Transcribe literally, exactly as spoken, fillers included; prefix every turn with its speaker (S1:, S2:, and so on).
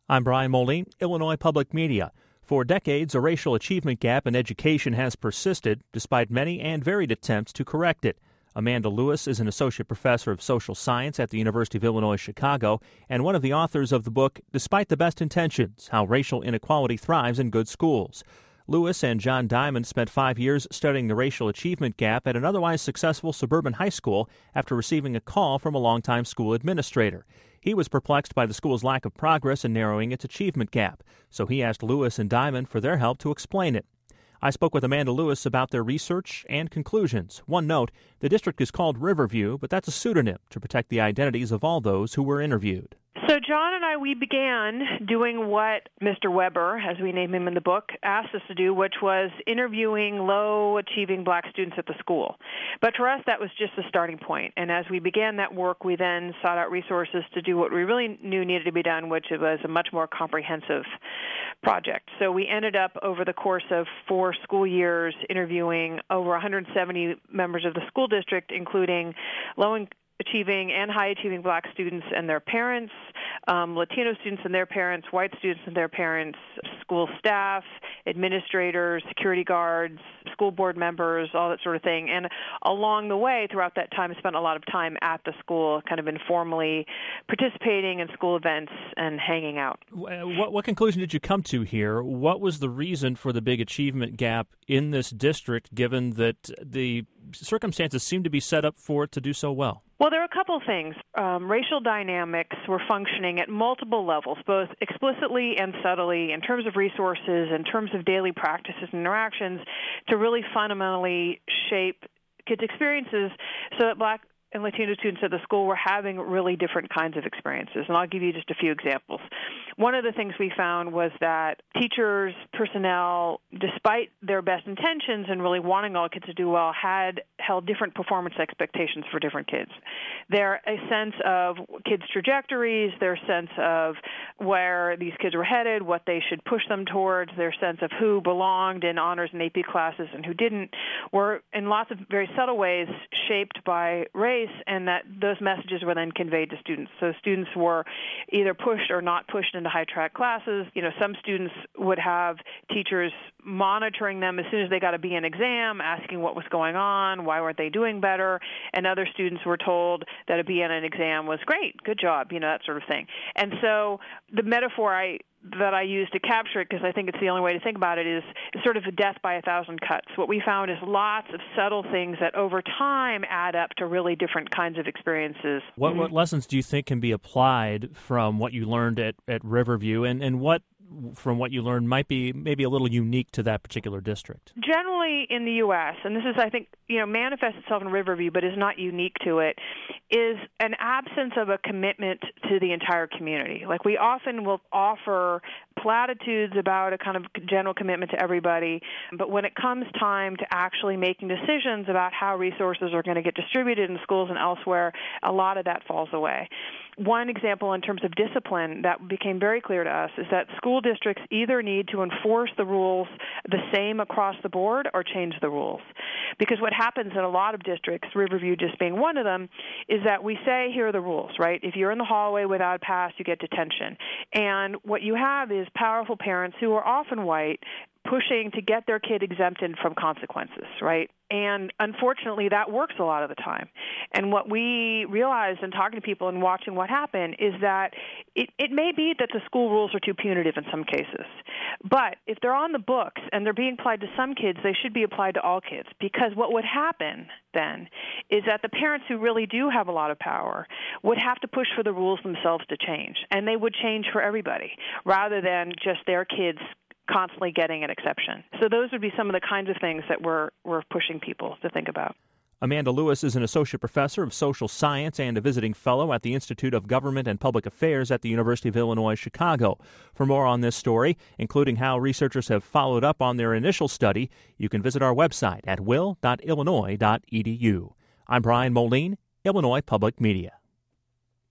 S1: I'm Brian Moline, Illinois Public Media. For decades, a racial achievement gap in education has persisted, despite many and varied attempts to correct it. Amanda Lewis is an associate professor of social science at the University of Illinois Chicago and one of the authors of the book, Despite the Best Intentions, How Racial Inequality Thrives in Good Schools. Lewis and John Diamond spent five years studying the racial achievement gap at an otherwise successful suburban high school after receiving a call from a longtime school administrator. He was perplexed by the school's lack of progress in narrowing its achievement gap, so he asked Lewis and Diamond for their help to explain it. I spoke with Amanda Lewis about their research and conclusions. One note, the district is called Riverview, but that's a pseudonym to protect the identities of all those who were interviewed.
S2: So John and I, we began doing what Mister Weber, as we name him in the book, asked us to do, which was interviewing low-achieving black students at the school. But for us, that was just the starting point. And as we began that work, we then sought out resources to do what we really knew needed to be done, which was a much more comprehensive project. So we ended up, over the course of four school years, interviewing over one hundred seventy members of the school district, including low achieving and high-achieving black students and their parents, um, Latino students and their parents, white students and their parents, school staff, administrators, security guards, school board members, all that sort of thing. And along the way, throughout that time, I spent a lot of time at the school, kind of informally participating in school events and hanging out.
S1: What, what conclusion did you come to here? What was the reason for the big achievement gap in this district, given that the circumstances seem to be set up for it to do so well?
S2: Well, there are a couple of things. Um, racial dynamics were functioning at multiple levels, both explicitly and subtly, in terms of resources, in terms of daily practices and interactions, to really fundamentally shape kids' experiences so that black and Latino students at the school were having really different kinds of experiences. And I'll give you just a few examples. One of the things we found was that teachers, personnel, despite their best intentions and really wanting all kids to do well, had held different performance expectations for different kids. Their a sense of kids' trajectories, their sense of where these kids were headed, what they should push them towards, their sense of who belonged in honors and A P classes and who didn't, were in lots of very subtle ways shaped by race, and that those messages were then conveyed to students. So students were either pushed or not pushed into high-track classes. You know, some students would have teachers monitoring them as soon as they got a B in exam, asking what was going on, why weren't they doing better, and other students were told that a B in an exam was great, good job, you know, that sort of thing. And so the metaphor I that I use to capture it, because I think it's the only way to think about it, is, is sort of a death by a thousand cuts. What we found is lots of subtle things that over time add up to really different kinds of experiences.
S1: What,
S2: mm-hmm.
S1: what lessons do you think can be applied from what you learned at, at Riverview, and, and what from what you learned might be maybe a little unique to that particular district?
S2: Generally in the U S, and this is, I think, you know, manifests itself in Riverview, but is not unique to it, is an absence of a commitment to the entire community. Like, we often will offer platitudes about a kind of general commitment to everybody, but when it comes time to actually making decisions about how resources are going to get distributed in schools and elsewhere, a lot of that falls away. One example in terms of discipline that became very clear to us is that school districts either need to enforce the rules the same across the board or change the rules. Because what happens in a lot of districts, Riverview just being one of them, is that we say, here are the rules, right? If you're in the hallway without a pass, you get detention. And what you have is powerful parents who are often white pushing to get their kid exempted from consequences, right? And unfortunately, that works a lot of the time. And what we realized in talking to people and watching what happened is that it, it may be that the school rules are too punitive in some cases. But if they're on the books and they're being applied to some kids, they should be applied to all kids. Because what would happen then is that the parents who really do have a lot of power would have to push for the rules themselves to change. And they would change for everybody rather than just their kids constantly getting an exception. So those would be some of the kinds of things that we're, we're pushing people to think about.
S1: Amanda Lewis is an associate professor of social science and a visiting fellow at the Institute of Government and Public Affairs at the University of Illinois Chicago. For more on this story, including how researchers have followed up on their initial study, you can visit our website at will dot illinois dot e d u. I'm Brian Moline, Illinois Public Media.